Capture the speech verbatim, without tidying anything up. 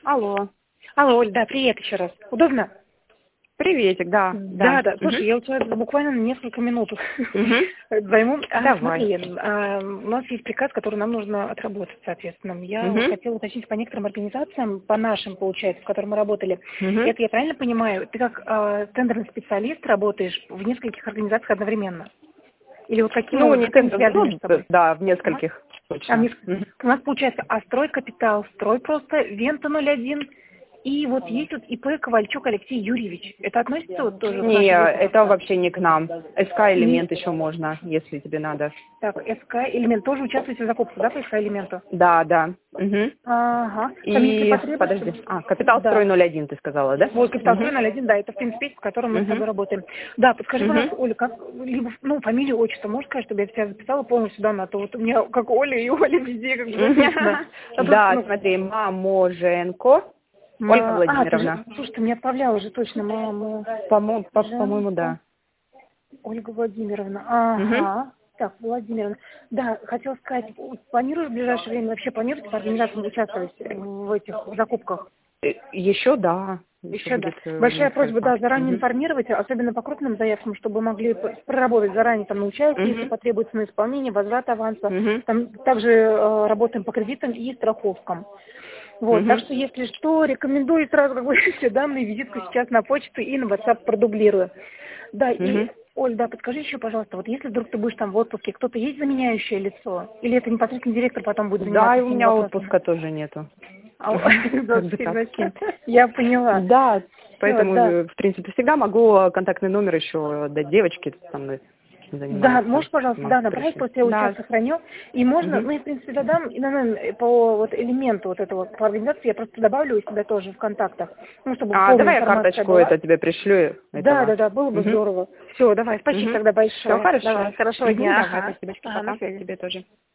Алло. Алло, Оль, да, привет еще раз. Удобно? Приветик, да. Да, да. Слушай, Мгм. я у тебя буквально на несколько минут Мгм. займу. А, Давай. смотри, а, у нас есть приказ, который нам нужно отработать, соответственно. Я вот Мгм. хотела уточнить по некоторым организациям, по нашим, получается, в которых мы работали. Мгм. Это я правильно понимаю? Ты как а, тендерный специалист работаешь в нескольких организациях одновременно? Или вот каким Ну, образом, не как они тендер, связаны ну, между собой? да, в Ага. нескольких А точно. мне- Мгм. у нас получается Астрой Капитал, Строй просто, Вента ноль один, и вот есть вот ИП Ковальчук Алексей Юрьевич. Это относится вот тоже к Не, нашей группе? это вообще не к нам. Не. СК-элемент еще можно, если тебе надо. Так, СК элемент тоже участвуете в закупке, да, по СК элементу? Да, да. Мгм. Ага. Там если И, потребуется. подожди, а, Капитал Строй Да. ноль один ты сказала, да? Вот Капитал Строй Мгм. ноль один, да, это в принципе, с которым мы с Мгм. тобой работаем. Да, подскажи, Мгм. пожалуйста, Оля, как либо, ну, фамилию, отчество, можешь сказать, чтобы я тебя записала полностью, да, на то, вот у меня как Оля и Оля везде как бы записано. А тут, Да, ну, смотри, Маможенко Ольга ма- а, ты же, Владимировна. слушай, ты мне отправляла же точно, мама, По-мо- по- По-моему, Женко. да. Ольга Владимировна. Мгм. Ага. Так, Владимировна. Да, хотела сказать, планируешь в ближайшее время вообще планируете по организациям участвовать в этих закупках? Э, Еще да, еще Еще да. будет э, Большая просьба, несколько. да, заранее Мгм. информировать, особенно по крупным заявкам, чтобы могли п- проработать заранее там на участие, если Мгм. потребуется на исполнение, возврат аванса. Мгм. Там также э, работаем по кредитам и страховкам. Вот, так Мгм. что, если что, рекомендую сразу как бы все данные, визитку сейчас на почту и на WhatsApp продублирую. Да, и, Мгм. Оль, да, подскажи еще, пожалуйста, вот если вдруг ты будешь там в отпуске, кто-то есть заменяющее лицо? Или это непосредственно директор потом будет Да, и заниматься у всеми меня вопросами? отпуска тоже нету. А, Как бы двадцать так. семь. Я поняла. Да, Все, поэтому, да. э, в принципе, всегда могу э, контактный номер еще дать девочке, со мной Да, занимается, можешь, пожалуйста, да, могу направить, пришлать. просто я вот сейчас Да. сохраню. И можно, Мгм. ну, и, в принципе, додам, и, наверное, по вот элементу вот этого, по организации я просто добавлю у себя тоже в контактах, ну, чтобы А, полная давай я информация карточку была. это тебе пришлю, Да, этого. да, да, было бы Угу. здорово. Все, давай, спасибо Угу. тогда Все большое. хорошо. Давай, хорошего Угу, дня. давай, Ага, спасибо, ага, на пока. связи. Тебе тоже.